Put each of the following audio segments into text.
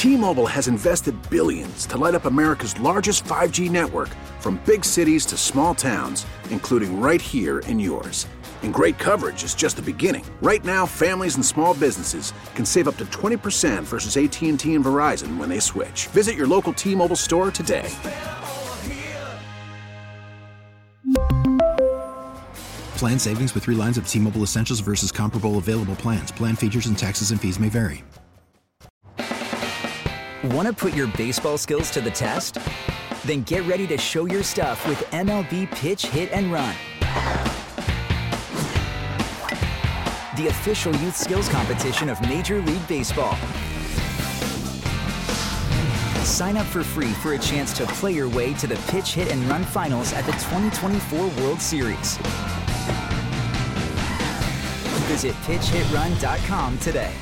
T-Mobile has invested billions to light up America's largest 5G network, from big cities to small towns, including right here in yours. And great coverage is just the beginning. Right now, families and small businesses can save up to 20% versus AT&T and Verizon when they switch. Visit your local T-Mobile store today. Plan savings with 3 lines of T-Mobile Essentials versus comparable available plans. Plan features and taxes and fees may vary. Want to put your baseball skills to the test? Then get ready to show your stuff with MLB Pitch, Hit, and Run, the official youth skills competition of Major League Baseball. Sign up for free for a chance to play your way to the Pitch, Hit, and Run finals at the 2024 World Series. Visit pitchhitrun.com today.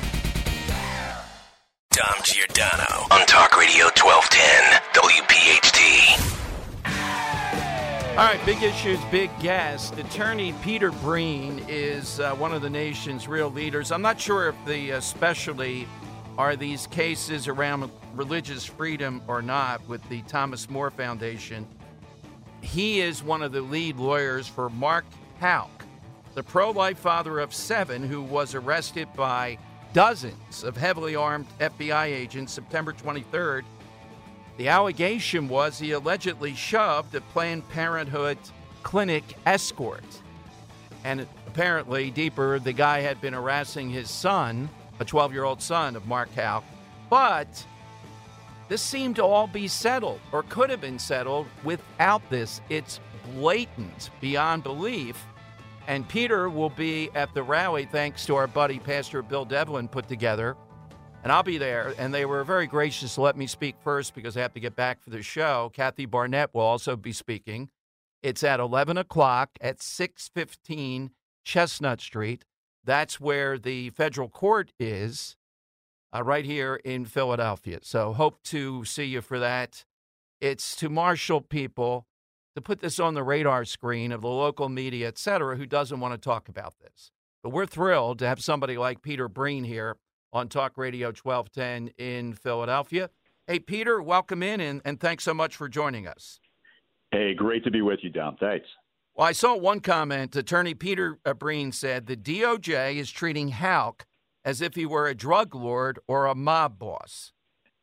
Dom Giordano on Talk Radio 1210 WPHT. All right, big issues, big guest. Attorney Peter Breen is one of the nation's real leaders. I'm not sure if the specialty are these cases around religious freedom or not with the Thomas More Foundation. He is one of the lead lawyers for Mark Houck, the pro-life father of 7 who was arrested by dozens of heavily armed FBI agents September 23rd. The allegation was he allegedly shoved a Planned Parenthood clinic escort. And apparently, deeper, the guy had been harassing his son, a 12-year-old son of Mark Houck. But this seemed to all be settled, or could have been settled, without this. It's blatant beyond belief. And Peter will be at the rally, thanks to our buddy Pastor Bill Devlin put together. And I'll be there. And they were very gracious to let me speak first because I have to get back for the show. Kathy Barnett will also be speaking. It's at 11 o'clock at 615 Chestnut Street. That's where the federal court is, right here in Philadelphia. So hope to see you for that. It's to marshal people, to put this on the radar screen of the local media, et cetera, who doesn't want to talk about this. But we're thrilled to have somebody like Peter Breen here on Talk Radio 1210 in Philadelphia. Hey, Peter, welcome in, and thanks so much for joining us. Hey, great to be with you, Dom. Thanks. Well, I saw one comment. Attorney Peter Breen said the DOJ is treating Houck as if he were a drug lord or a mob boss.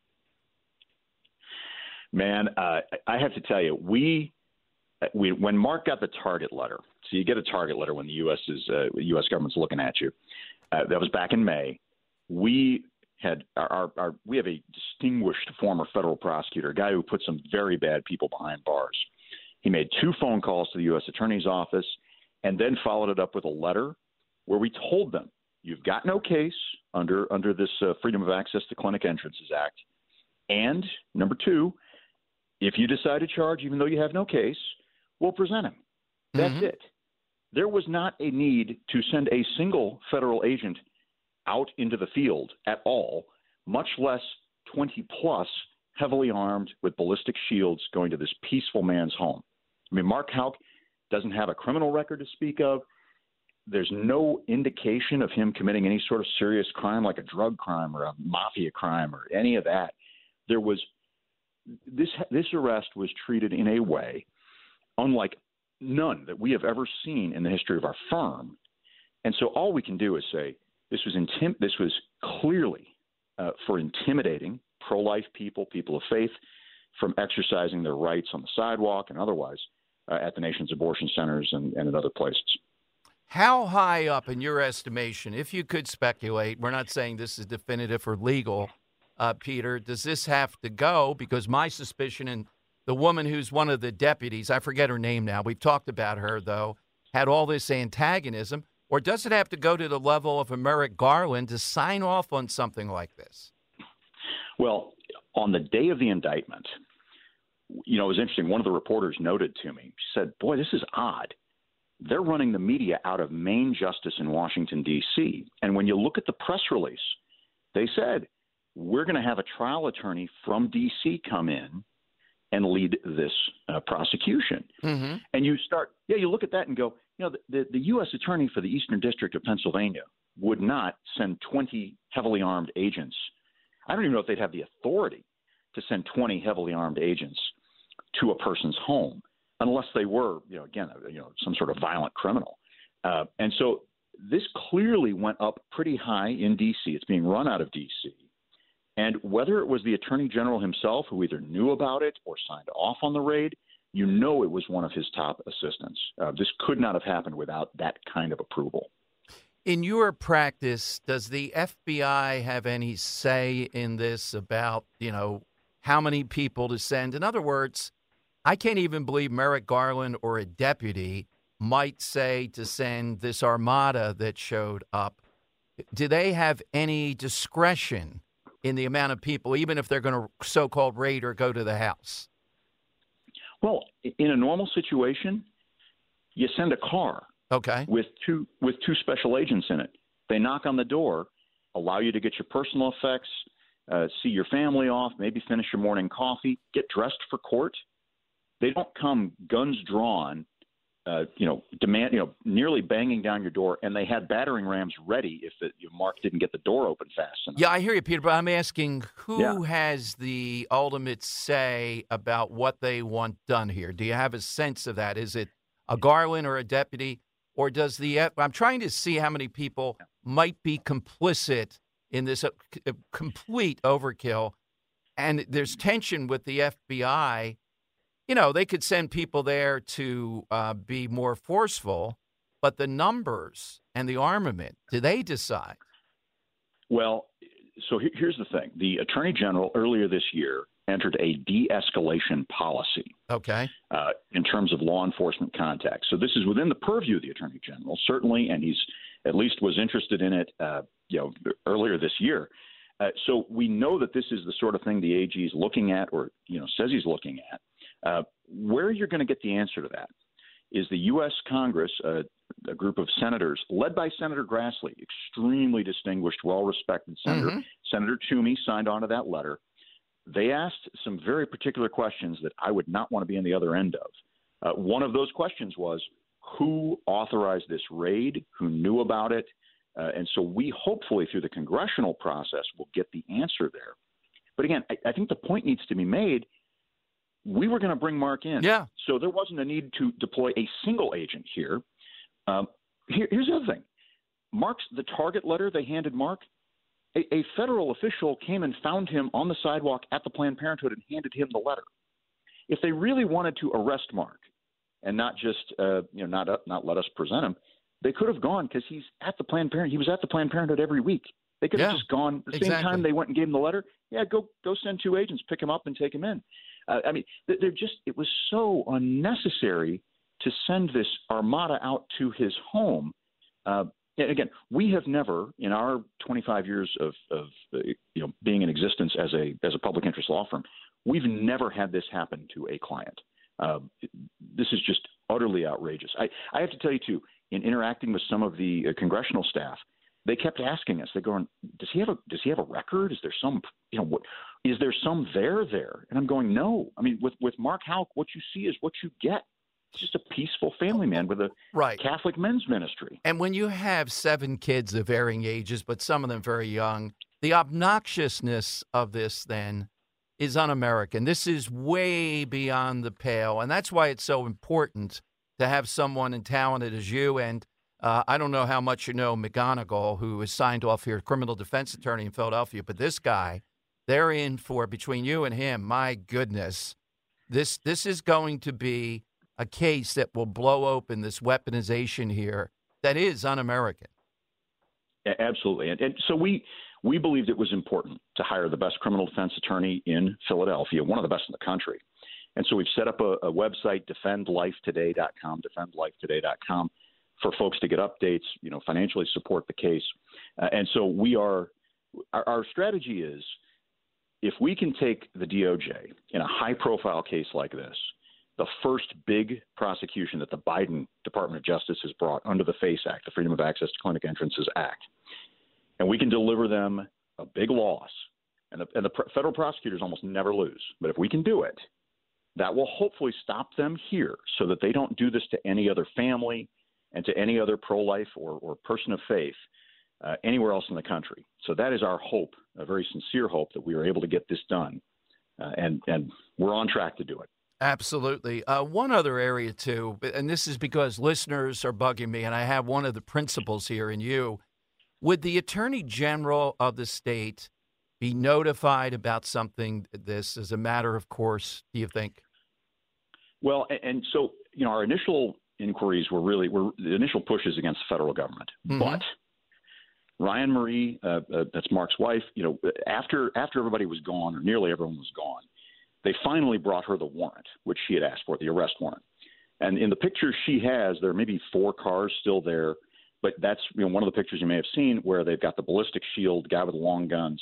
Man, I have to tell you, when Mark got the target letter, so you get a target letter when the U.S. government's looking at you. That was back in May. We had we have a distinguished former federal prosecutor, a guy who put some very bad people behind bars. He made 2 phone calls to the U.S. Attorney's Office and then followed it up with a letter where we told them, you've got no case under this Freedom of Access to Clinic Entrances Act. And number 2, if you decide to charge, even though you have no case, we'll present him. That's it. There was not a need to send a single federal agent out into the field at all, much less 20-plus heavily armed with ballistic shields going to this peaceful man's home. I mean, Mark Houck doesn't have a criminal record to speak of. There's no indication of him committing any sort of serious crime like a drug crime or a mafia crime or any of that. There was this arrest was treated in a way unlike none that we have ever seen in the history of our firm. And so all we can do is say this was clearly for intimidating pro-life people of faith, from exercising their rights on the sidewalk and otherwise at the nation's abortion centers and in other places. How high up, in your estimation, if you could speculate, we're not saying this is definitive or legal, Peter, does this have to go? Because my suspicion, and the woman who's one of the deputies, I forget her name now, we've talked about her, though, had all this antagonism, or does it have to go to the level of a Merrick Garland to sign off on something like this? Well, on the day of the indictment, it was interesting. One of the reporters noted to me, she said, boy, this is odd. They're running the media out of Main Justice in Washington, D.C. And when you look at the press release, they said, we're going to have a trial attorney from D.C. come in and lead this prosecution. Mm-hmm. And you look at that and go, the U.S. attorney for the Eastern District of Pennsylvania would not send 20 heavily armed agents I don't even know if they'd have the authority to send 20 heavily armed agents to a person's home unless they were, some sort of violent criminal. And so this clearly went up pretty high in D.C. It's being run out of D.C. And whether it was the Attorney General himself who either knew about it or signed off on the raid, it was one of his top assistants. This could not have happened without that kind of approval. In your practice, does the FBI have any say in this about, how many people to send? In other words, I can't even believe Merrick Garland or a deputy might say to send this armada that showed up. Do they have any discretion in the amount of people, even if they're going to so-called raid or go to the house? Well, in a normal situation, you send a car. Okay. With two special agents in it. They knock on the door, allow you to get your personal effects, see your family off, maybe finish your morning coffee, get dressed for court. They don't come guns drawn, nearly banging down your door, and they had battering rams ready if Mark didn't get the door open fast enough. Yeah, I hear you, Peter, but I'm asking who has the ultimate say about what they want done here? Do you have a sense of that? Is it a Garland or a deputy? Or does I'm trying to see how many people might be complicit in this complete overkill. And there's tension with the FBI. They could send people there to be more forceful, but the numbers and the armament, do they decide? Well, so here's the thing. The Attorney General earlier this year entered a de-escalation policy. Okay. In terms of law enforcement contacts. So this is within the purview of the Attorney General, certainly, and he's at least was interested in it, earlier this year. So we know that this is the sort of thing the AG is looking at, or says he's looking at. Where you're going to get the answer to that is the U.S. Congress, a group of senators led by Senator Grassley, extremely distinguished, well-respected senator. Mm-hmm. Senator Toomey signed on to that letter. They asked some very particular questions that I would not want to be on the other end of. One of those questions was, who authorized this raid? Who knew about it? And so we hopefully through the congressional process will get the answer there. But again, I think the point needs to be made. We were going to bring Mark in. Yeah. So there wasn't a need to deploy a single agent here. Here's the other thing. The target letter they handed Mark, a federal official came and found him on the sidewalk at the Planned Parenthood and handed him the letter. If they really wanted to arrest Mark and not just not let us present him, they could have gone because he's at the Planned Parenthood. He was at the Planned Parenthood every week. They could have just gone the same time they went and gave him the letter. Yeah, go send two agents, pick him up, and take him in. It was so unnecessary to send this armada out to his home. And again, we have never, in our 25 years of being in existence as a public interest law firm, we've never had this happen to a client. This is just utterly outrageous. I have to tell you too, in interacting with some of the congressional staff, they kept asking us. They're going, "Does he have a record? Is there some is there some there?" And I'm going, "No. I mean, with Mark Houck, what you see is what you get. It's just a peaceful family man with a Catholic men's ministry." And when you have 7 kids of varying ages, but some of them very young, the obnoxiousness of this then is un-American. This is way beyond the pale, and that's why it's so important to have someone as talented as you. And I don't know how much you know McGonigal, who is signed off here, criminal defense attorney in Philadelphia, but this guy, they're in for, between you and him, my goodness, this is going to be a case that will blow open this weaponization here that is un-American. Absolutely. And so we believed it was important to hire the best criminal defense attorney in Philadelphia, one of the best in the country. And so we've set up a website, defendlifetoday.com, defendlifetoday.com, for folks to get updates, financially support the case. And so our strategy is, if we can take the DOJ in a high-profile case like this, the first big prosecution that the Biden Department of Justice has brought under the FACE Act, the Freedom of Access to Clinic Entrances Act, and we can deliver them a big loss, and the federal prosecutors almost never lose. But if we can do it, that will hopefully stop them here so that they don't do this to any other family and to any other pro-life or person of faith. anywhere else in the country. So that is our hope, a very sincere hope, that we are able to get this done, and we're on track to do it. Absolutely. One other area, too, and this is because listeners are bugging me, and I have one of the principals here in you. Would the Attorney General of the state be notified about something this as a matter of course, do you think? Well, and so, our initial inquiries were the initial pushes against the federal government. Mm-hmm. But Ryan Marie, that's Mark's wife, after everybody was gone, or nearly everyone was gone, they finally brought her the warrant, which she had asked for, the arrest warrant. And in the picture she has, there may be 4 cars still there, but that's one of the pictures you may have seen where they've got the ballistic shield, guy with the long guns.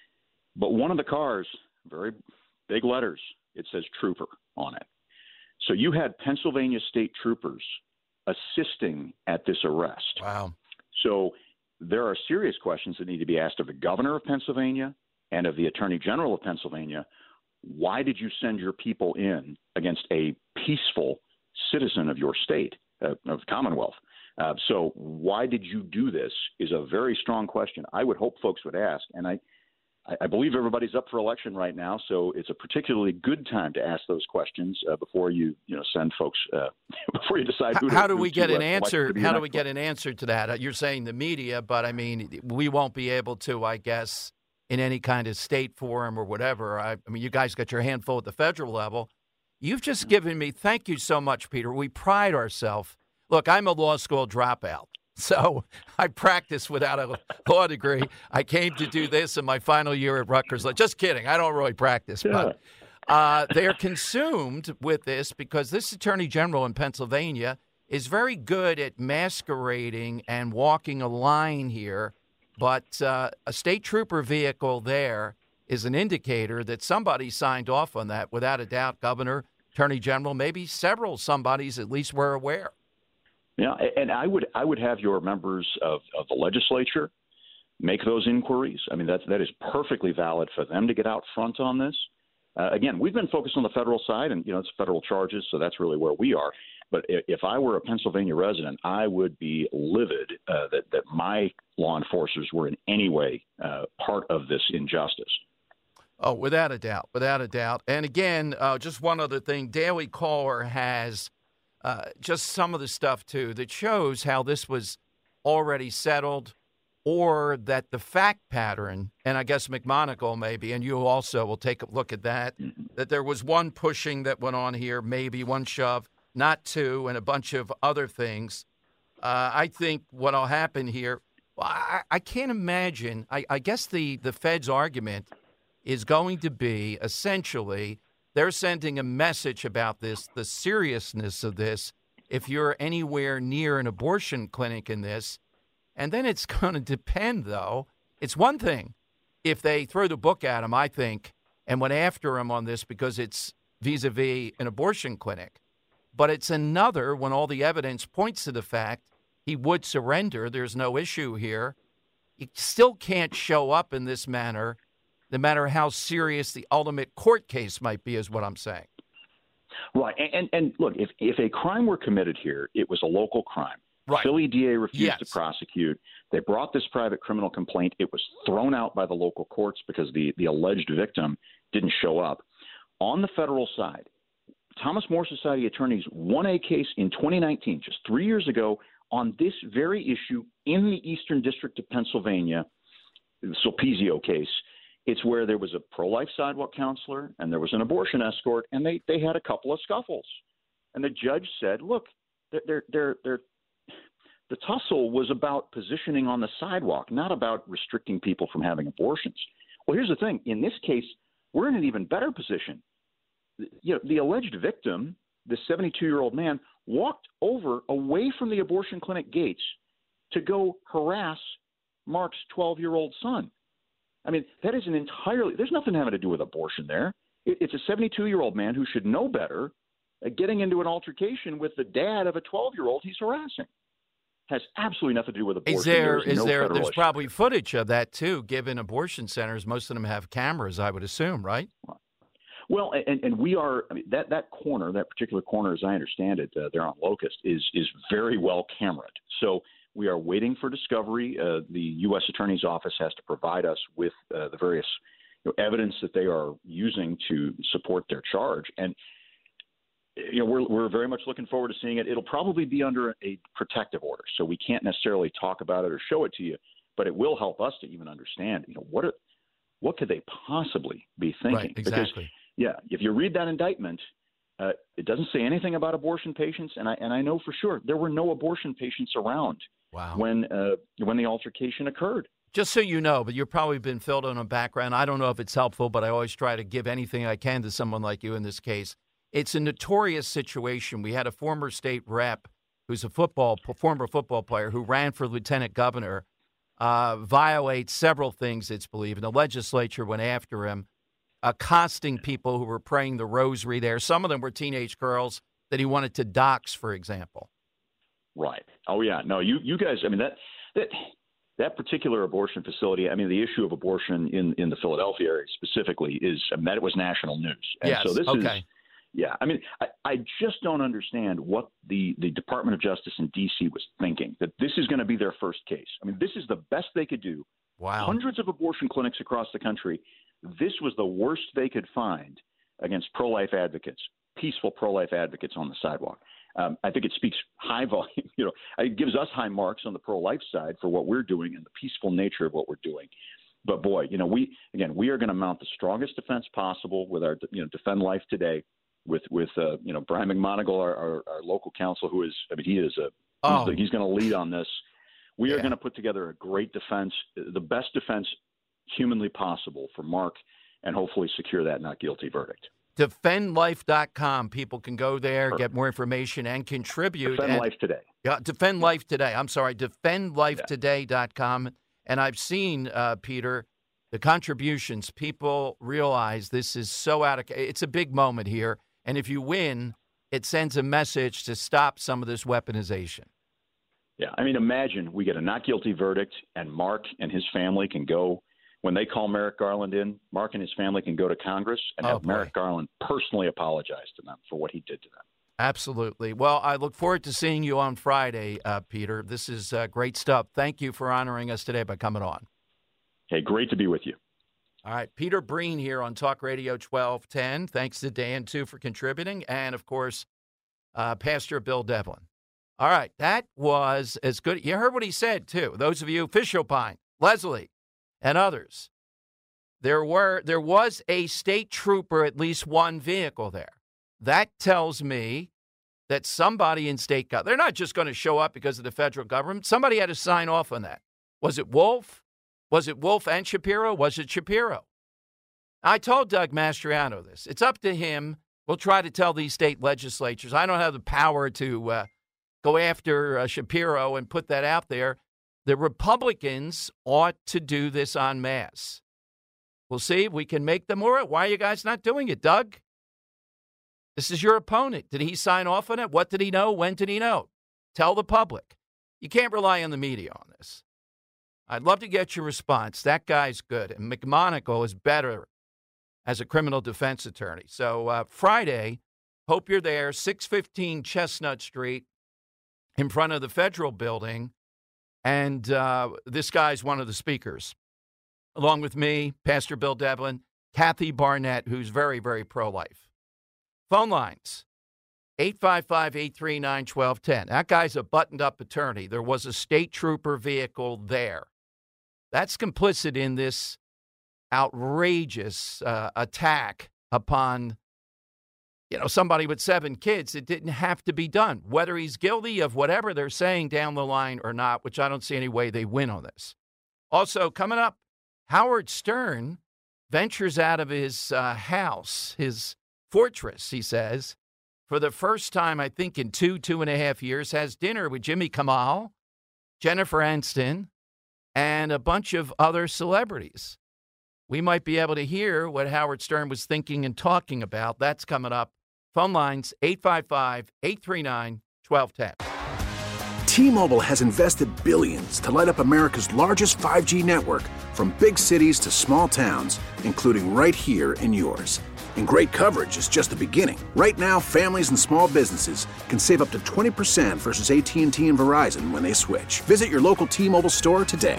But one of the cars, very big letters, it says trooper on it. So you had Pennsylvania state troopers assisting at this arrest. Wow. So there are serious questions that need to be asked of the governor of Pennsylvania and of the Attorney General of Pennsylvania. Why did you send your people in against a peaceful citizen of your state, of the Commonwealth? So why did you do this is a very strong question. I would hope folks would ask, and I believe everybody's up for election right now, so it's a particularly good time to ask those questions before you send folks before you decide who to. How do we get an answer? How do we get an answer to that? You're saying the media, but I mean, we won't be able to, I guess, in any kind of state forum or whatever. I mean, you guys got your hand full at the federal level. You've just given me, thank you so much, Peter. We pride ourselves. Look, I'm a law school dropout, so I practiced without a law degree. I came to do this in my final year at Rutgers. Just kidding. I don't really practice, but they're consumed with this because this Attorney General in Pennsylvania is very good at masquerading and walking a line here. But a state trooper vehicle there is an indicator that somebody signed off on that. Without a doubt, Governor, Attorney General, maybe several somebodies at least were aware. Yeah, and I would have your members of the legislature make those inquiries. I mean, that is perfectly valid for them to get out front on this. Again, we've been focused on the federal side, and it's federal charges, so that's really where we are. But if I were a Pennsylvania resident, I would be livid that my law enforcers were in any way part of this injustice. Oh, without a doubt, without a doubt. And again, just one other thing, Daily Caller has just some of the stuff, too, that shows how this was already settled, or that the fact pattern, and I guess McMonagle maybe, and you also will take a look at that, that there was one pushing that went on here, maybe one shove, not 2, and a bunch of other things. I think what'll happen here, I can't imagine. I guess the Fed's argument is going to be essentially they're sending a message about this, the seriousness of this, if you're anywhere near an abortion clinic in this. And then it's going to depend, though. It's one thing if they throw the book at him, I think, and went after him on this because it's vis-a-vis an abortion clinic. But it's another when all the evidence points to the fact he would surrender. There's no issue here. He still can't show up in this manner, no matter how serious the ultimate court case might be, is what I'm saying. Right. And look, if a crime were committed here, it was a local crime. Right. Philly DA refused to prosecute. They brought this private criminal complaint. It was thrown out by the local courts because the alleged victim didn't show up. On the federal side, Thomas More Society attorneys won a case in 2019, just 3 years ago, on this very issue in the Eastern District of Pennsylvania, the Sulpizio case. It's where there was a pro-life sidewalk counselor and there was an abortion escort, and they had a couple of scuffles. And the judge said, look, the tussle was about positioning on the sidewalk, not about restricting people from having abortions. Well, here's the thing. In this case, we're in an even better position. The alleged victim, the 72-year-old man, walked away from the abortion clinic gates to go harass Mark's 12-year-old son. I mean, that is there's nothing having to do with abortion there. It's a 72-year-old man who should know better, getting into an altercation with the dad of a 12-year-old he's harassing. Has absolutely nothing to do with abortion. There's probably footage of that, too, given abortion centers. Most of them have cameras, I would assume, right? Well, and we are, that particular corner, as I understand it, there on Locust, is very well cameraed. So We are waiting for discovery. The U.S. Attorney's Office has to provide us with the various evidence that they are using to support their charge. And we're very much looking forward to seeing it. It'll probably be under a protective order, so we can't necessarily talk about it or show it to you, but it will help us to even understand, what could they possibly be thinking? Right, exactly. Because, if you read that indictment, it doesn't say anything about abortion patients, and I know for sure there were no abortion patients around when the altercation occurred. Just so you know, but you've probably been filled in a background. I don't know if it's helpful, but I always try to give anything I can to someone like you in this case. It's a notorious situation. We had a former state rep who's a former football player who ran for lieutenant governor, violate several things, it's believed, and the legislature went after him, accosting people who were praying the rosary there. Some of them were teenage girls that he wanted to dox, for example. Right. Oh, yeah. No, you guys, I mean, that particular abortion facility, I mean, the issue of abortion in the Philadelphia area specifically that it was national news. And yes, so this okay. I mean, I just don't understand what the Department of Justice in D.C. was thinking, that this is going to be their first case. I mean, this is the best they could do. Wow. Hundreds of abortion clinics across the country. This was the worst they could find against pro-life advocates, peaceful pro-life advocates on the sidewalk. I think it speaks high volume. It gives us high marks on the pro-life side for what we're doing and the peaceful nature of what we're doing. But boy, we are going to mount the strongest defense possible with our, Defend Life Today, with Brian McMonigal, our local counsel, who is, he's going to lead on this. We are going to put together a great defense, the best defense humanly possible for Mark, and hopefully secure that not guilty verdict. DefendLife.com. People can go there, get more information, and contribute. Defend Life Today. Yeah, Defend Life Today. I'm sorry, DefendLifeToday.com. And I've seen, Peter, the contributions. People realize this is so it's a big moment here. And if you win, it sends a message to stop some of this weaponization. Yeah, I mean, imagine we get a not guilty verdict, and Mark and his family can go. When they call Merrick Garland in, Mark and his family can go to Congress and have Merrick Garland personally apologize to them for what he did to them. Absolutely. Well, I look forward to seeing you on Friday, Peter. This is great stuff. Thank you for honoring us today by coming on. Hey, great to be with you. All right. Peter Breen here on Talk Radio 1210. Thanks to Dan, too, for contributing. And, of course, Pastor Bill Devlin. All right. That was as good. You heard what he said, too. Those of you, Fish Pine, Leslie, and others. There was a state trooper, at least one vehicle there. That tells me that somebody in state government, they're not just going to show up because of the federal government. Somebody had to sign off on that. Was it Wolf? Was it Wolf and Shapiro? Was it Shapiro? I told Doug Mastriano this. It's up to him. We'll try to tell these state legislatures. I don't have the power to go after Shapiro and put that out there. The Republicans ought to do this en masse. We'll see if we can make them more. Why are you guys not doing it, Doug? This is your opponent. Did he sign off on it? What did he know? When did he know? Tell the public. You can't rely on the media on this. I'd love to get your response. That guy's good. And McMonigal is better as a criminal defense attorney. So Friday, hope you're there, 615 Chestnut Street in front of the federal building. And this guy's one of the speakers, along with me, Pastor Bill Devlin, Kathy Barnett, who's very, very pro-life. Phone lines, 855-839-1210. That guy's a buttoned-up attorney. There was a state trooper vehicle there. That's complicit in this outrageous attack upon, somebody with 7 kids. It didn't have to be done. Whether he's guilty of whatever they're saying down the line or not, which I don't see any way they win on this. Also, coming up, Howard Stern ventures out of his house, his fortress, he says, for the first time, I think, in 2.5 years, has dinner with Jimmy Kimmel, Jennifer Aniston, and a bunch of other celebrities. We might be able to hear what Howard Stern was thinking and talking about. That's coming up. Phone lines, 855-839-1210. T-Mobile has invested billions to light up America's largest 5G network, from big cities to small towns, including right here in yours. And great coverage is just the beginning. Right now, families and small businesses can save up to 20% versus AT&T and Verizon when they switch. Visit your local T-Mobile store today.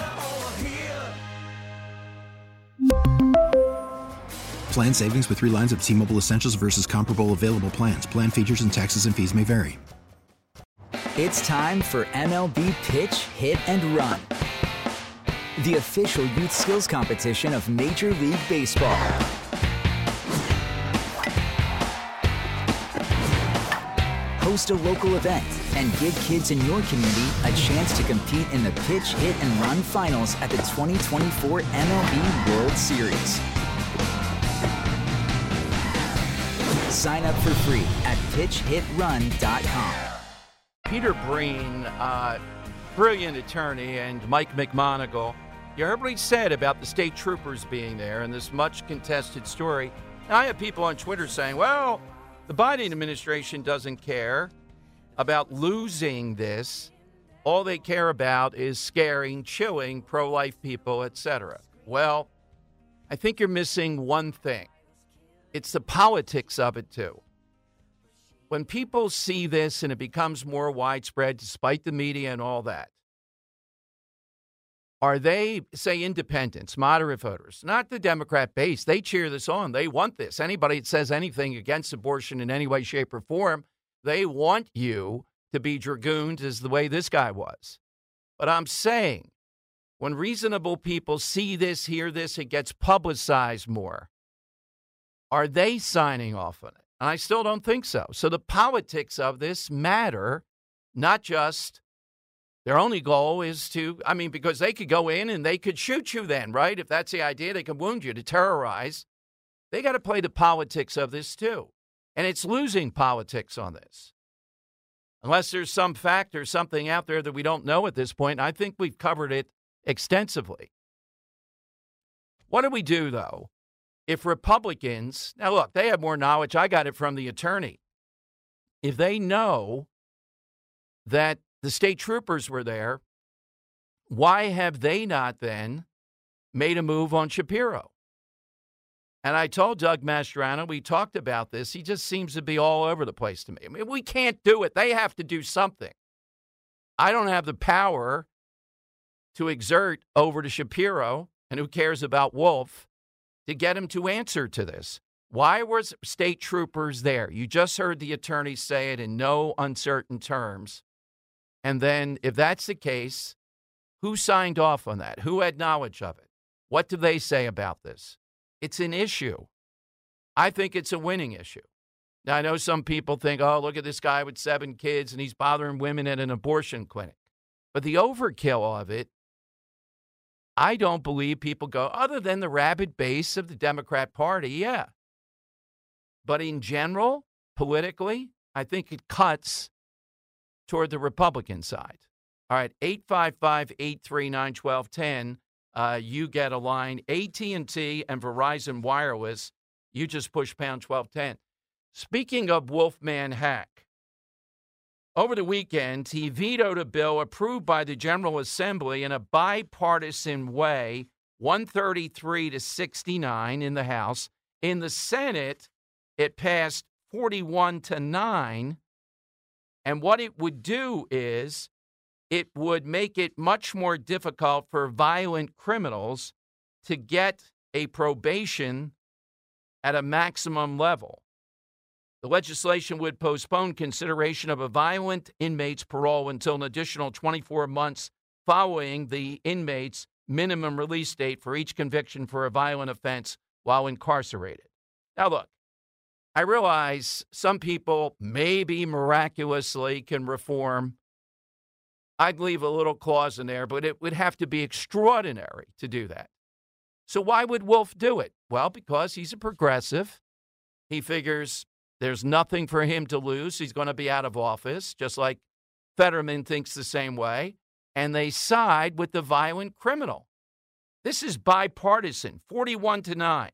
Plan savings with 3 lines of T-Mobile Essentials versus comparable available plans. Plan features and taxes and fees may vary. It's time for MLB Pitch, Hit, and Run, the official youth skills competition of Major League Baseball. Host a local event and give kids in your community a chance to compete in the Pitch, Hit, and Run finals at the 2024 MLB World Series. Sign up for free at pitchhitrun.com. Peter Breen, brilliant attorney, and Mike McMonigal. You heard what he said about the state troopers being there in this much contested story. Now, I have people on Twitter saying, well, the Biden administration doesn't care about losing this. All they care about is scaring, chilling pro-life people, etc. Well, I think you're missing one thing. It's the politics of it, too. When people see this and it becomes more widespread, despite the media and all that, are they, say, independents, moderate voters, not the Democrat base? They cheer this on. They want this. Anybody that says anything against abortion in any way, shape, or form, they want you to be dragooned as the way this guy was. But I'm saying, when reasonable people see this, hear this, it gets publicized more. Are they signing off on it? And I still don't think so. So the politics of this matter, not just their only goal is to, because they could go in and they could shoot you then, right? If that's the idea, they could wound you to terrorize. They got to play the politics of this too. And it's losing politics on this. Unless there's some fact or something out there that we don't know at this point. And I think we've covered it extensively. What do we do, though, if Republicans, now look, they have more knowledge. I got it from the attorney. If they know that the state troopers were there, why have they not then made a move on Shapiro? And I told Doug Mastriano, we talked about this. He just seems to be all over the place to me. We can't do it. They have to do something. I don't have the power to exert over to Shapiro, and who cares about Wolf, to get him to answer to this. Why were state troopers there? You just heard the attorney say it in no uncertain terms. And then, if that's the case, who signed off on that? Who had knowledge of it? What do they say about this? It's an issue. I think it's a winning issue. Now, I know some people think, oh, look at this guy with 7 kids and he's bothering women at an abortion clinic. But the overkill of it, I don't believe people go, other than the rabid base of the Democrat Party, yeah. But in general, politically, I think it cuts toward the Republican side. All right, 855-839-1210. You get a line. AT&T and Verizon Wireless, you just push pound 1210. Speaking of Wolfman Hack, over the weekend, he vetoed a bill approved by the General Assembly in a bipartisan way, 133 to 69 in the House. In the Senate, it passed 41 to 9. And what it would do is it would make it much more difficult for violent criminals to get a probation at a maximum level. The legislation would postpone consideration of a violent inmate's parole until an additional 24 months following the inmate's minimum release date for each conviction for a violent offense while incarcerated. Now, look, I realize some people maybe miraculously can reform. I'd leave a little clause in there, but it would have to be extraordinary to do that. So why would Wolf do it? Well, because he's a progressive. He figures there's nothing for him to lose. He's going to be out of office, just like Fetterman thinks the same way. And they side with the violent criminal. This is bipartisan, 41 to 9,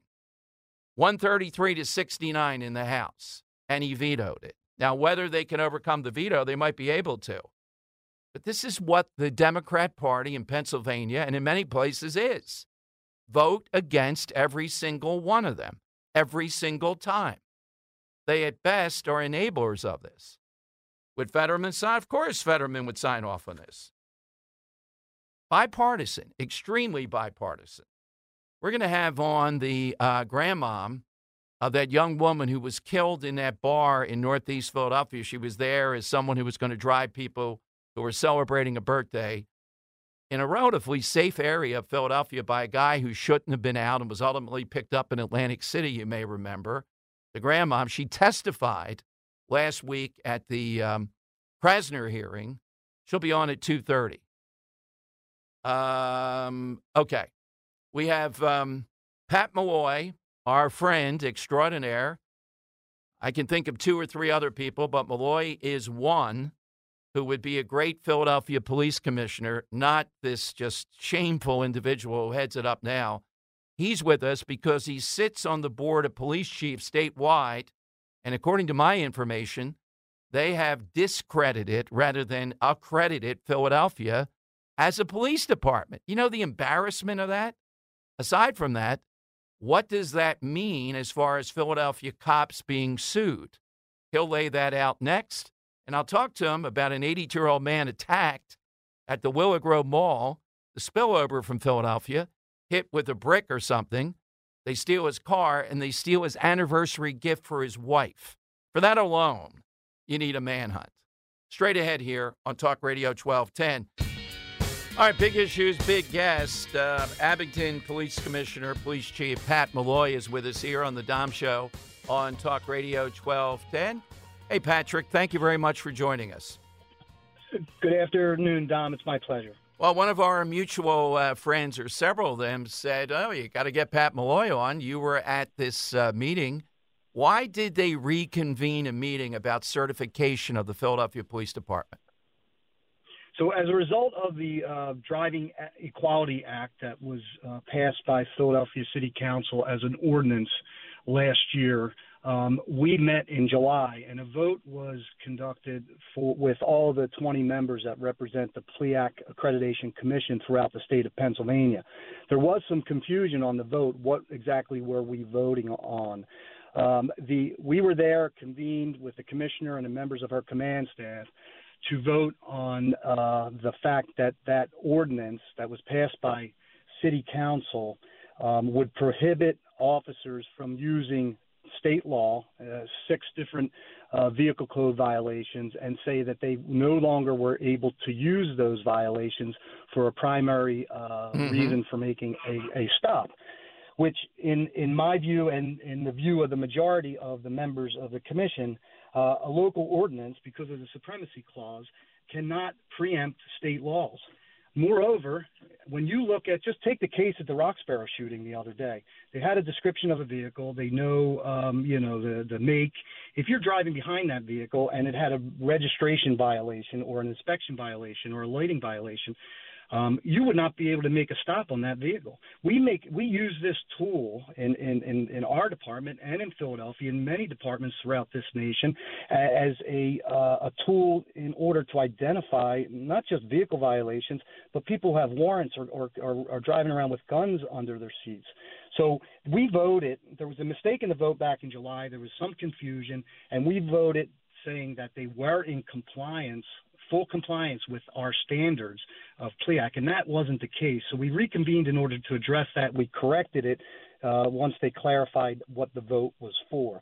133 to 69 in the House. And he vetoed it. Now, whether they can overcome the veto, they might be able to. But this is what the Democrat Party in Pennsylvania and in many places is. Vote against every single one of them. every single time. They, at best, are enablers of this. Would Fetterman sign? Of course Fetterman would sign off on this. Bipartisan, extremely bipartisan. We're going to have on the grandmom of that young woman who was killed in that bar in Northeast Philadelphia. She was there as someone who was going to drive people who were celebrating a birthday in a relatively safe area of Philadelphia by a guy who shouldn't have been out and was ultimately picked up in Atlantic City, you may remember. The grandmom, she testified last week at the Krasner hearing. She'll be on at 2:30. Okay. We have Pat Malloy, our friend extraordinaire. I can think of 2 or 3 other people, but Malloy is one who would be a great Philadelphia police commissioner, not this just shameful individual who heads it up now. He's with us because he sits on the board of police chiefs statewide, and according to my information, they have discredited rather than accredited Philadelphia as a police department. You know the embarrassment of that? Aside from that, what does that mean as far as Philadelphia cops being sued? He'll lay that out next, and I'll talk to him about an 82-year-old man attacked at the Willow Grove Mall, the spillover from Philadelphia, hit with a brick or something. They steal his car, and they steal his anniversary gift for his wife. For that alone, you need a manhunt. Straight ahead here on Talk Radio 1210. All right, big issues, big guest. Abington Police Commissioner, Police Chief Pat Malloy is with us here on the Dom Show on Talk Radio 1210. Hey, Patrick, thank you very much for joining us. Good afternoon, Dom. It's my pleasure. Well, one of our mutual friends, or several of them, said, oh, you got to get Pat Malloy on. You were at this meeting. Why did they reconvene a meeting about certification of the Philadelphia Police Department? So as a result of the Driving Equality Act that was passed by Philadelphia City Council as an ordinance last year, we met in July, and a vote was conducted with all the 20 members that represent the PLEAC Accreditation Commission throughout the state of Pennsylvania. There was some confusion on the vote. What exactly were we voting on? We were there, convened with the commissioner and the members of our command staff to vote on the fact that that ordinance that was passed by City Council would prohibit officers from using state law, 6 different vehicle code violations, and say that they no longer were able to use those violations for a primary reason for making a stop, which in my view and in the view of the majority of the members of the commission, a local ordinance, because of the supremacy clause, cannot preempt state laws. Moreover, when you look at, just take the case of the Roxborough shooting the other day. They had a description of a vehicle. They know, the make. If you're driving behind that vehicle and it had a registration violation or an inspection violation or a lighting violation, you would not be able to make a stop on that vehicle. We use this tool in our department and in Philadelphia, in many departments throughout this nation, as a tool in order to identify not just vehicle violations, but people who have warrants or are driving around with guns under their seats. So we voted. There was a mistake in the vote back in July. There was some confusion, and we voted saying that they were in compliance, full compliance with our standards of PLEAC, and that wasn't the case. So we reconvened in order to address that. We corrected it once they clarified what the vote was for.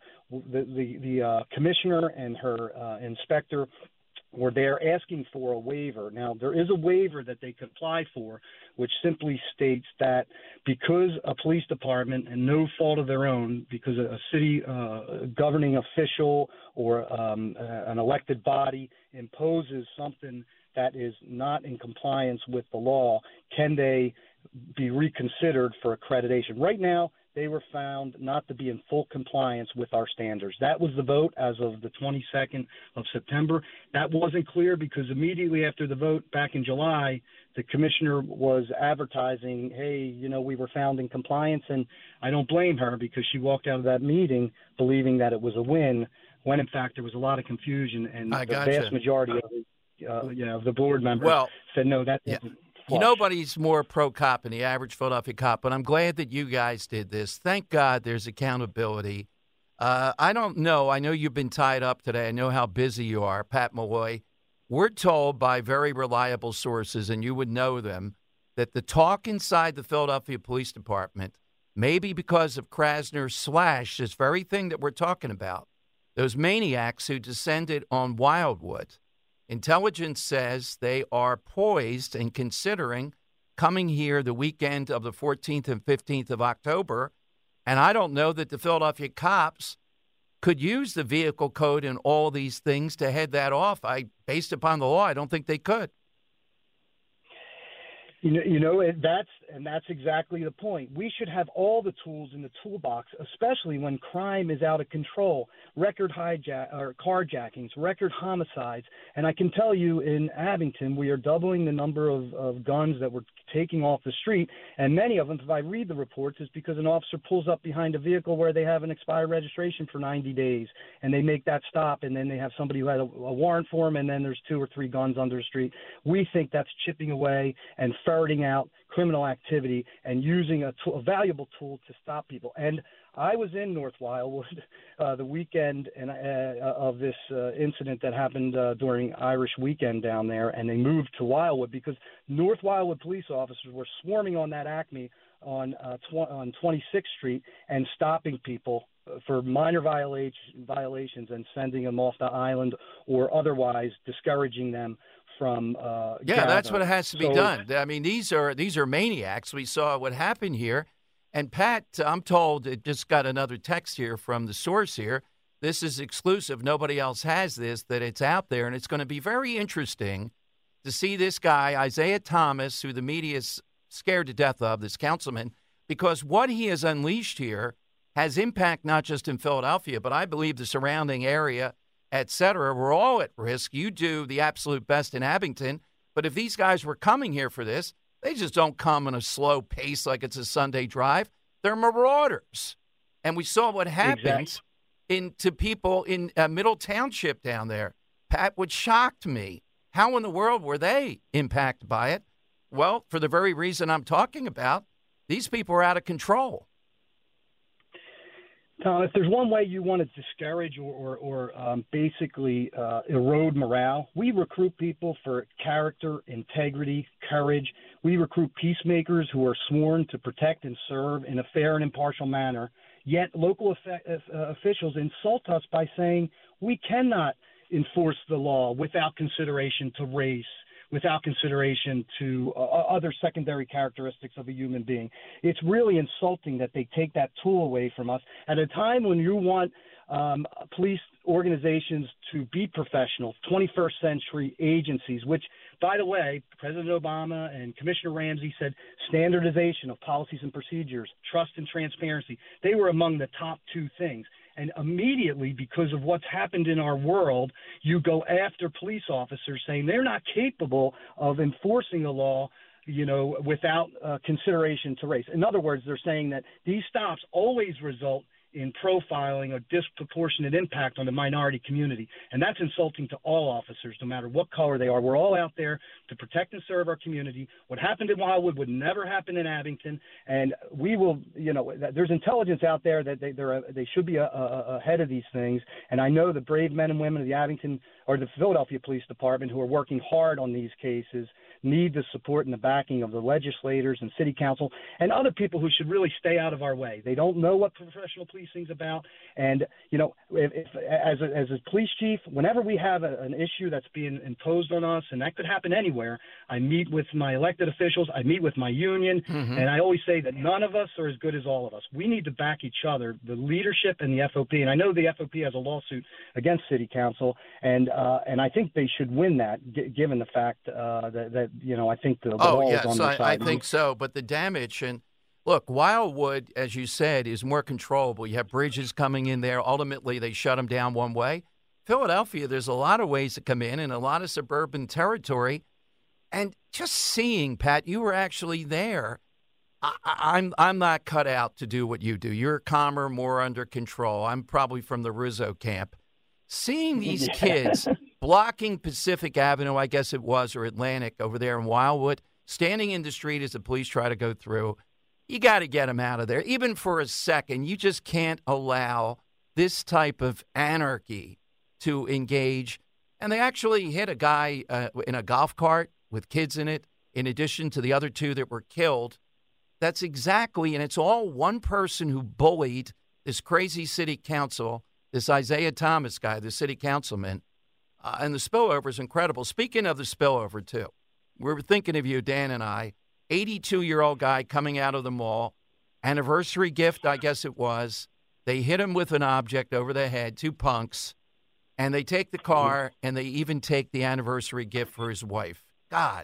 The commissioner and her inspector were there asking for a waiver. Now, there is a waiver that they could apply for, which simply states that because a police department, and no fault of their own, because a city governing official or an elected body imposes something that is not in compliance with the law, can they be reconsidered for accreditation? Right now, they were found not to be in full compliance with our standards. That was the vote as of the 22nd of September. That wasn't clear because immediately after the vote back in July, the commissioner was advertising, hey, we were found in compliance, and I don't blame her because she walked out of that meeting believing that it was a win, when in fact there was a lot of confusion, and the vast majority of the board members said, no, that doesn't Nobody's more pro-cop than the average Philadelphia cop, but I'm glad that you guys did this. Thank God there's accountability. I don't know. I know you've been tied up today. I know how busy you are, Pat Malloy. We're told by very reliable sources, and you would know them, that the talk inside the Philadelphia Police Department, maybe because of Krasner / this very thing that we're talking about, those maniacs who descended on Wildwood, intelligence says they are poised and considering coming here the weekend of the 14th and 15th of October. And I don't know that the Philadelphia cops could use the vehicle code and all these things to head that off. Based upon the law, I don't think they could. That's exactly the point. We should have all the tools in the toolbox, especially when crime is out of control. Record carjackings, record homicides. And I can tell you in Abington, we are doubling the number of guns that we're taking off the street. And many of them, if I read the reports, is because an officer pulls up behind a vehicle where they have an expired registration for 90 days. And they make that stop, and then they have somebody who had a warrant for them, and then there's 2 or 3 guns under the street. We think that's chipping away and ferreting out criminal activity and using a valuable tool to stop people. And I was in North Wildwood the weekend of this incident that happened during Irish weekend down there, and they moved to Wildwood because North Wildwood police officers were swarming on that Acme on 26th Street and stopping people for minor violations and sending them off the island or otherwise discouraging them from that's what has to be done. I mean, these are maniacs. We saw what happened here. And Pat, I'm told, it just got another text here from the source here. This is exclusive. Nobody else has this, that it's out there. And it's going to be very interesting to see this guy, Isaiah Thomas, who the media is scared to death of, this councilman, because what he has unleashed here has impact not just in Philadelphia, but I believe the surrounding area, et cetera. We're all at risk. You do the absolute best in Abington. But if these guys were coming here for this, they just don't come in a slow pace like it's a Sunday drive. They're marauders. And we saw what happened to people in Middle Township down there. Pat, what shocked me, how in the world were they impacted by it? Well, for the very reason I'm talking about, these people are out of control. Tom, if there's one way you want to discourage or basically erode morale, we recruit people for character, integrity, courage. We recruit peacemakers who are sworn to protect and serve in a fair and impartial manner. Yet local officials insult us by saying we cannot enforce the law without consideration to race, without consideration to other secondary characteristics of a human being. It's really insulting that they take that tool away from us at a time when you want police organizations to be professional, 21st century agencies, which, by the way, President Obama and Commissioner Ramsey said standardization of policies and procedures, trust and transparency, they were among the top 2 things. And immediately, because of what's happened in our world, you go after police officers saying they're not capable of enforcing the law, without consideration to race. In other words, they're saying that these stops always result in profiling a disproportionate impact on the minority community. And that's insulting to all officers, no matter what color they are. We're all out there to protect and serve our community. What happened in Wildwood would never happen in Abington. And we will, there's intelligence out there that they should be ahead of these things. And I know the brave men and women of the Abington or the Philadelphia Police Department who are working hard on these cases need the support and the backing of the legislators and city council and other people who should really stay out of our way. They don't know what professional policing's about. And, if as a police chief, whenever we have an issue that's being imposed on us, and that could happen anywhere, I meet with my elected officials, I meet with my union, and I always say that none of us are as good as all of us. We need to back each other, the leadership and the FOP. And I know the FOP has a lawsuit against city council, and I think they should win that, given the fact that I think the ball is on their side. I think so. But the damage, and look, Wildwood, as you said, is more controllable. You have bridges coming in there. Ultimately, they shut them down one way. Philadelphia, there's a lot of ways to come in and a lot of suburban territory. And just seeing, Pat, you were actually there. I'm not cut out to do what you do. You're calmer, more under control. I'm probably from the Rizzo camp. Seeing these kids blocking Pacific Avenue, I guess it was, or Atlantic over there in Wildwood, standing in the street as the police try to go through. You got to get them out of there. Even for a second, you just can't allow this type of anarchy to engage. And they actually hit a guy in a golf cart with kids in it, in addition to the other two that were killed. That's exactly, and it's all one person who bullied this crazy city council, this Isaiah Thomas guy, the city councilman. And the spillover is incredible. Speaking of the spillover, too, we were thinking of you, Dan and I. 82-year-old guy coming out of the mall. Anniversary gift, I guess it was. They hit him with an object over the head, two punks, and they take the car, and they even take the anniversary gift for his wife. God.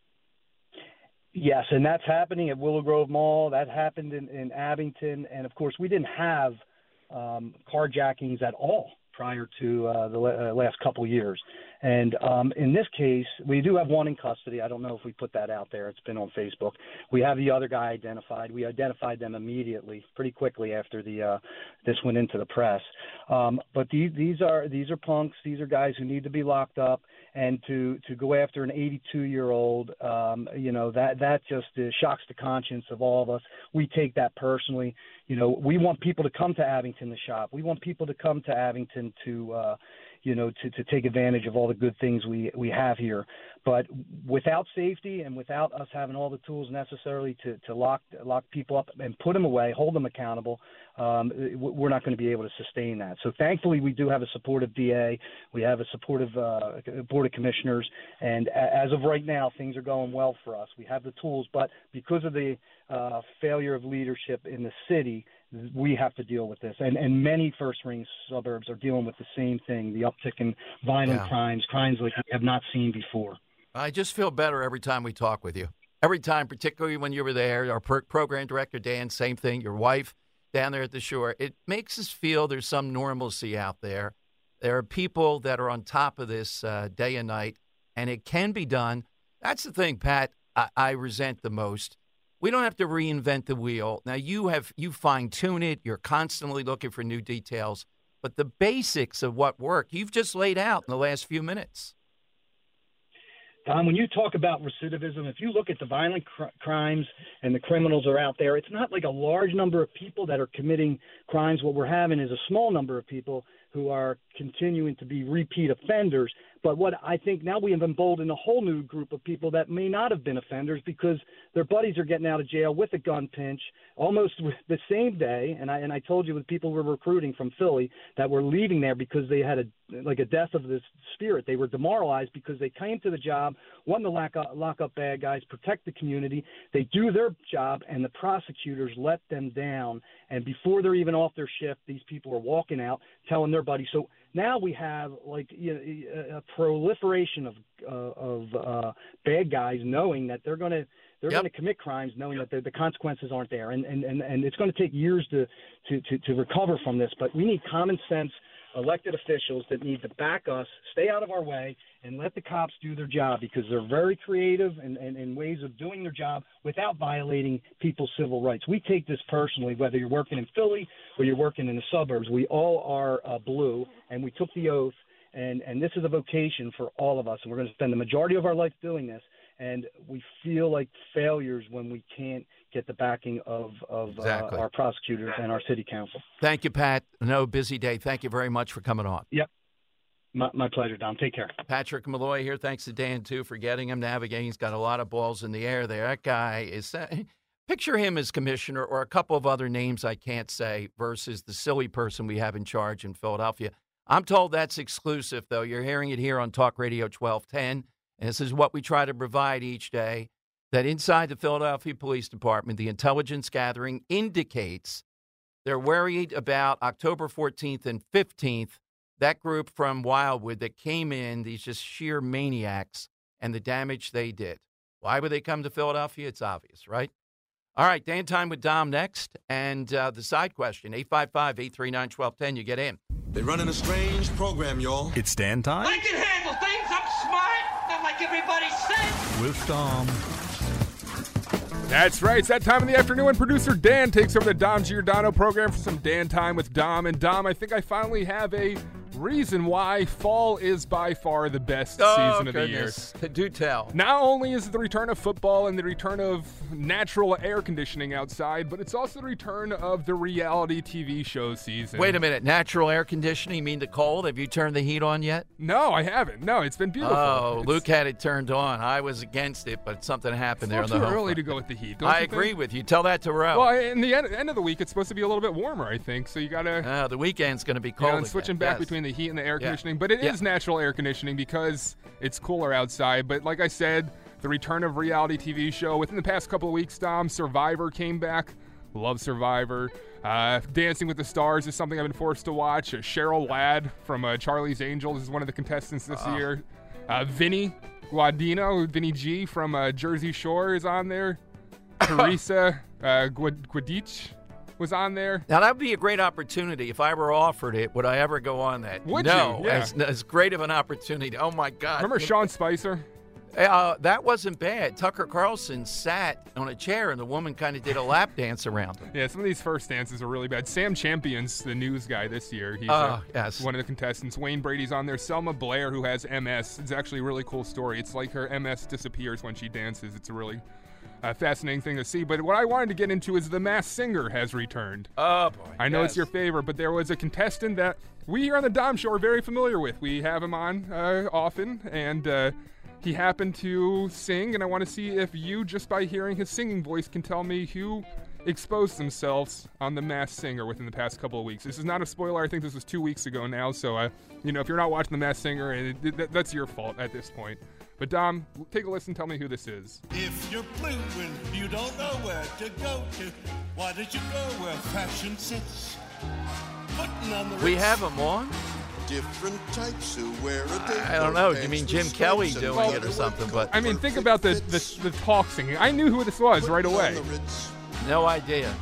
Yes, and that's happening at Willow Grove Mall. That happened in Abington. And, of course, we didn't have carjackings at all prior to the last couple years. And in this case, we do have one in custody. I don't know if we put that out there. It's been on Facebook. We have the other guy identified. We identified them immediately, pretty quickly after this went into the press. But these are punks. These are guys who need to be locked up. And to go after an 82-year-old, that just shocks the conscience of all of us. We take that personally. We want people to come to Abington to shop. We want people to come to Abington to take advantage of all the good things we have here. But without safety and without us having all the tools necessarily to lock people up and put them away, hold them accountable, we're not going to be able to sustain that. So thankfully, we do have a supportive DA. We have a supportive Board of Commissioners. And as of right now, things are going well for us. We have the tools. But because of the failure of leadership in the city, we have to deal with this. And many first-ring suburbs are dealing with the same thing, the uptick in violent crimes like we have not seen before. I just feel better every time we talk with you. Every time, particularly when you were there, our program director, Dan, same thing, your wife down there at the shore. It makes us feel there's some normalcy out there. There are people that are on top of this day and night, and it can be done. That's the thing, Pat, I resent the most. We don't have to reinvent the wheel. Now, you fine-tune it. You're constantly looking for new details. But the basics of what worked, you've just laid out in the last few minutes. Tom, when you talk about recidivism, if you look at the violent crimes and the criminals are out there, it's not like a large number of people that are committing crimes. What we're having is a small number of people who are continuing to be repeat offenders. But what I think now we have emboldened a whole new group of people that may not have been offenders because their buddies are getting out of jail with a gun pinch almost the same day. And I told you with people we're recruiting from Philly that were leaving there because they had a death of the spirit. They were demoralized because they came to the job, wanted to lock up bad guys, protect the community. They do their job, and the prosecutors let them down. And before they're even off their shift, these people are walking out, telling their buddies. So now we have a proliferation of bad guys knowing that they're going to commit crimes, knowing that the consequences aren't there, and it's going to take years to recover from this. But we need common sense elected officials that need to back us, stay out of our way, and let the cops do their job because they're very creative in ways of doing their job without violating people's civil rights. We take this personally, whether you're working in Philly or you're working in the suburbs. We all are blue, and we took the oath, and this is a vocation for all of us, and we're going to spend the majority of our life doing this. And we feel like failures when we can't get the backing of exactly. Our prosecutors and our city council. Thank you, Pat. No, busy day. Thank you very much for coming on. Yep. My pleasure, Dom. Take care. Patrick Malloy here. Thanks to Dan, too, for getting him navigating. He's got a lot of balls in the air there. That guy is picture him as commissioner or a couple of other names I can't say versus the silly person we have in charge in Philadelphia. I'm told that's exclusive, though. You're hearing it here on Talk Radio 1210. And this is what we try to provide each day, that inside the Philadelphia Police Department, the intelligence gathering indicates they're worried about October 14th and 15th, that group from Wildwood that came in, these just sheer maniacs, and the damage they did. Why would they come to Philadelphia? It's obvious, right? All right, Dan Time with Dom next. And the side question, 855-839-1210, you get in. They're running a strange program, y'all. It's Dan Time. I can handle things. I'm smart, not like everybody says. With Dom. That's right. It's that time in the afternoon when producer Dan takes over the Dom Giordano program for some Dan Time with Dom. And Dom, I think I finally have a reason why fall is by far the best season of the year. Do tell. Not only is it the return of football and the return of natural air conditioning outside, but it's also the return of the reality TV show season. Wait a minute. Natural air conditioning? You mean the cold? Have you turned the heat on yet? No, I haven't. No, it's been beautiful. Oh, Luke had it turned on. I was against it, but something happened there on the home It's too early front. to go with the heat. I agree with you. Tell that to Roe. Well, in the end of the week, it's supposed to be a little bit warmer, I think. So you got to... the weekend's going to be cold. And switching back between the heat and the air conditioning. But it is natural air conditioning because it's cooler outside. But like I said, the return of reality TV show. Within the past couple of weeks, Dom, Survivor came back. Love Survivor. Dancing with the Stars is something I've been forced to watch. Cheryl Ladd from Charlie's Angels is one of the contestants this year. Vinny Guadino, Vinny G from Jersey Shore is on there. Teresa Guadich was on there. Now, that would be a great opportunity. If I were offered it, would I ever go on that? Would you? Yeah. As great of an opportunity. Oh, my God. Remember Sean Spicer? That wasn't bad. Tucker Carlson sat on a chair, and the woman kind of did a lap dance around him. Yeah, some of these first dances are really bad. Sam Champion's the news guy this year. He's one of the contestants. Wayne Brady's on there. Selma Blair, who has MS. It's actually a really cool story. It's like her MS disappears when she dances. It's a really fascinating thing to see. But what I wanted to get into is The Masked Singer has returned. Oh, boy. I know it's your favorite, but there was a contestant that we here on the Dom Show are very familiar with. We have him on often, and he happened to sing, and I want to see if you, just by hearing his singing voice, can tell me who exposed themselves on The Masked Singer within the past couple of weeks. This is not a spoiler. I think this was 2 weeks ago now, so if you're not watching The Masked Singer, that's your fault at this point. But Dom, take a listen. Tell me who this is. If you're blue and you don't know where to go to, why don't you go where fashion sits? Putting on the We have him on? Different types who wear a I don't know. You mean Jim Kelly doing it or something? But I mean, think about the talk singing. I knew who this was right away. No idea.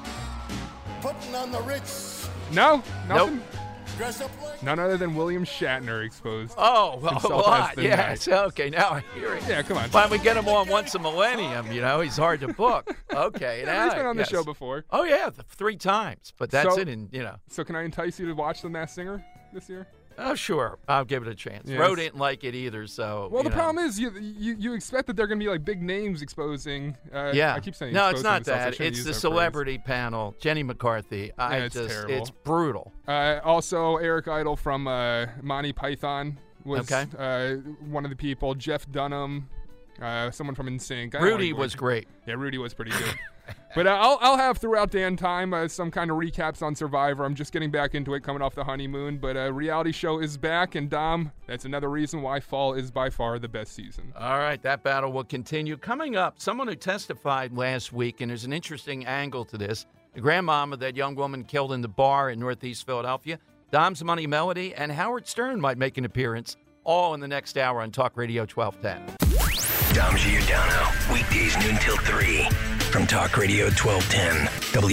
Putting on the Ritz. No? Nothing? Nope. Dress up like None other than William Shatner exposed. Oh, himself a lot. as the Yes. knight. Okay, now I hear it. Yeah, come on. Why don't we get him on once a millennium? He's hard to book. Okay. He's been on the show before. Oh, yeah, 3 times. But that's So- it. And So can I entice you to watch The Masked Singer this year? Oh, sure. I'll give it a chance. Yes. Ro didn't like it either, so. Well, the problem is you expect that they're going to be like big names exposing. Yeah. I keep saying no, it's exposing not themselves. I that. shouldn't It's use the that celebrity panel. Jenny McCarthy. It's terrible. It's brutal. Also, Eric Idle from Monty Python was Okay. one of the people. Jeff Dunham, someone from NSYNC. Rudy was great. Yeah, Rudy was pretty good. But I'll have throughout Dan time some kind of recaps on Survivor. I'm just getting back into it, coming off the honeymoon. But reality show is back, and Dom, that's another reason why fall is by far the best season. All right, that battle will continue. Coming up, someone who testified last week, and there's an interesting angle to this. The grandmom of that young woman killed in the bar in Northeast Philadelphia. Dom's Money Melody, and Howard Stern might make an appearance, all in the next hour on Talk Radio 1210. Dom Giordano, weekdays noon till 3 from Talk Radio 1210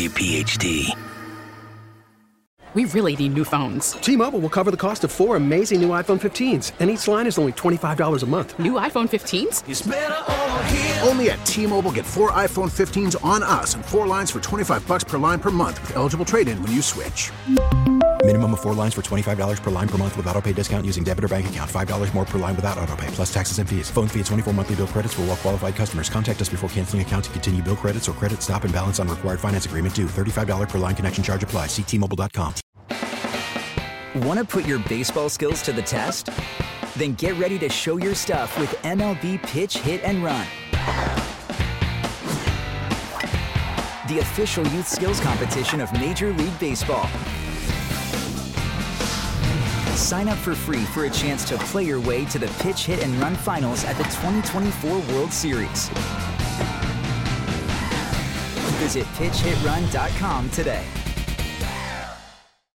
WPHT. We really need new phones. T-Mobile will cover the cost of 4 amazing new iPhone 15s, and each line is only $25 a month. New iPhone 15s? It's better over here. Only at T-Mobile, get 4 iPhone 15s on us and 4 lines for $25 per line per month with eligible trade-in when you switch. Minimum of 4 lines for $25 per line per month with autopay discount using debit or bank account. $5 more per line without autopay, plus taxes and fees. Phone fee at 24 monthly bill credits for well-qualified customers. Contact us before canceling account to continue bill credits or credit stop and balance on required finance agreement due. $35 per line connection charge applies. See T-Mobile.com. Want to put your baseball skills to the test? Then get ready to show your stuff with MLB Pitch Hit and Run, the official youth skills competition of Major League Baseball. Sign up for free for a chance to play your way to the Pitch Hit and Run finals at the 2024 World Series. Visit pitchhitrun.com today.